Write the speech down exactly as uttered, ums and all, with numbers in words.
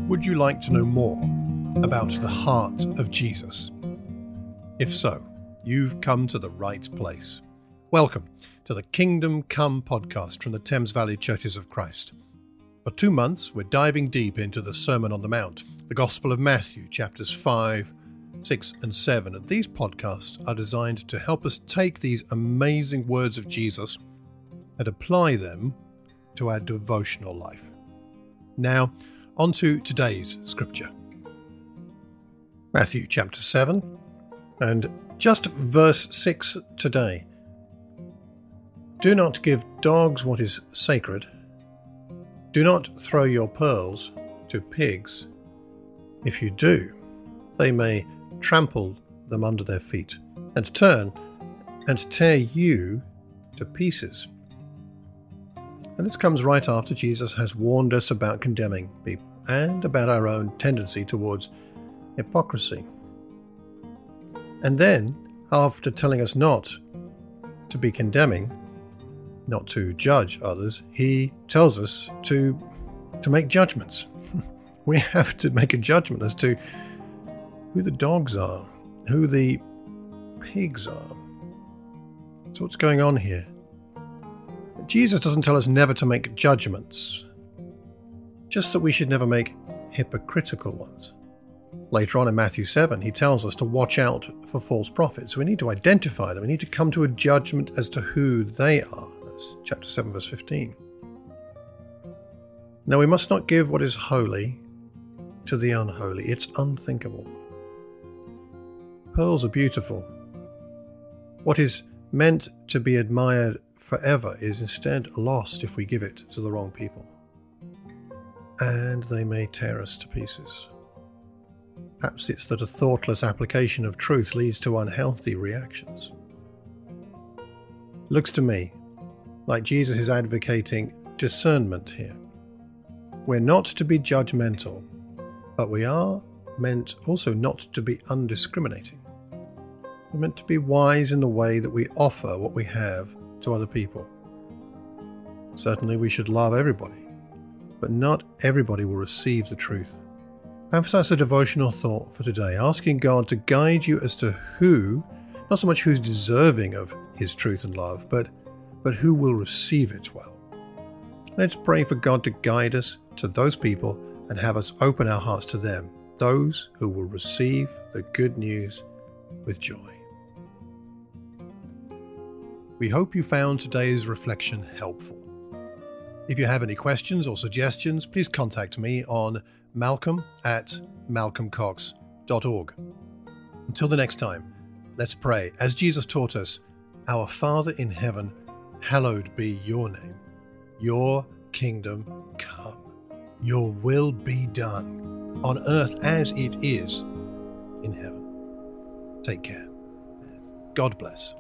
Would you like to know more about the heart of Jesus? If so, you've come to the right place. Welcome to the Kingdom Come podcast from the Thames Valley Churches of Christ. For two months, we're diving deep into the Sermon on the Mount, the Gospel of Matthew, chapters five, six, and seven. And these podcasts are designed to help us take these amazing words of Jesus and apply them to our devotional life. Now, on to today's scripture. Matthew chapter seven, and just verse six today. Do not give dogs what is sacred. Do not throw your pearls to pigs. If you do, they may trample them under their feet and turn and tear you to pieces. And this comes right after Jesus has warned us about condemning people and about our own tendency towards hypocrisy. And then, after telling us not to be condemning, not to judge others, he tells us to, to make judgments. We have to make a judgment as to who the dogs are, who the pigs are. So what's going on here? Jesus doesn't tell us never to make judgments, just that we should never make hypocritical ones. Later on in Matthew seven, he tells us to watch out for false prophets. We need to identify them. We need to come to a judgment as to who they are. That's chapter seven, verse fifteen. Now, we must not give what is holy to the unholy. It's unthinkable. Pearls are beautiful. What is meant to be admired forever is instead lost if we give it to the wrong people. And they may tear us to pieces. Perhaps it's that a thoughtless application of truth leads to unhealthy reactions. It looks to me like Jesus is advocating discernment here. We're not to be judgmental, but we are meant also not to be undiscriminating. We're meant to be wise in the way that we offer what we have to other people. Certainly we should love everybody, but not everybody will receive the truth. Perhaps that's a devotional thought for today, asking God to guide you as to who, not so much who's deserving of his truth and love, but, but who will receive it well. Let's pray for God to guide us to those people and have us open our hearts to them, those who will receive the good news with joy. We hope you found today's reflection helpful. If you have any questions or suggestions, please contact me on malcolm at malcolm cox dot org. Until the next time, let's pray. As Jesus taught us, Our Father in heaven, hallowed be your name. Your kingdom come. Your will be done on earth as it is in heaven. Take care. God bless.